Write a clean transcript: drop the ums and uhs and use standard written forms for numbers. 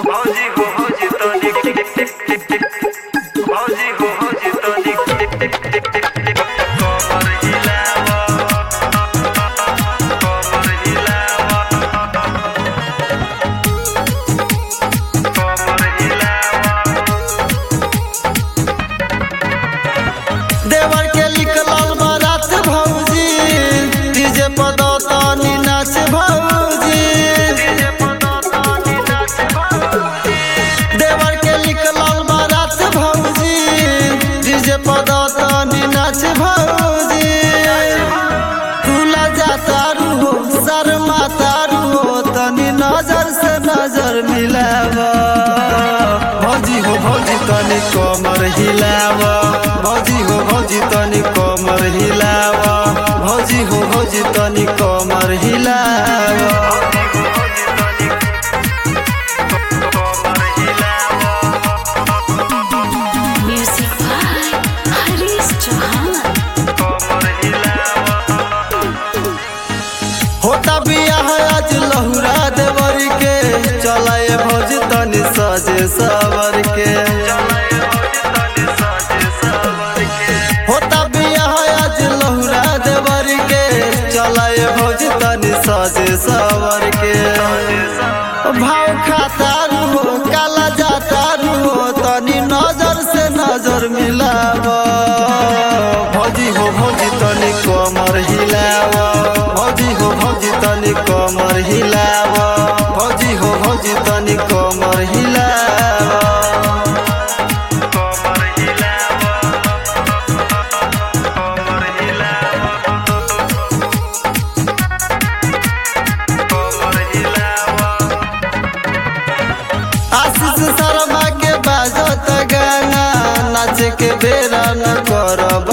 भौजी हो भौजी तनिक भौजी हो भौजी तनिक कमर हिलावा कमर हिलावा कमर हिलावा। देवर के निकलल बारात भौजी डीजे पर तनी नाच भौजी। देवर के निकलल बारात भौजी डीजे पर तनी नाच भौजी। तुला जाता हो शर्माता हो तनी नजर से नजर मिलावा भौजी हो भौजी तनी कमर हिलावा भौजी हो भौजी तनी कमर हिलावा भौजी हो भौजी तनी कमर हिलावा। Music by Haris Chauhan. होता बियाह आज लहुरा देवर के चलाए भौजी तनी सजे सवर के। होता बियाह आज लहुरा देवर के चलाए भौजी तनी सजे सवर के। भाव खाता हो काला जाता हो तनी नजर से नजर मिलावा भौजी हो भौजी तनी कमर हिलावा भौजी हो भौजी तनी कमर हिलावा भौजी हो भौजी तनी कमर हिलावा। आशीष शर्मा के बाजत गाना नाच के बेरा न करब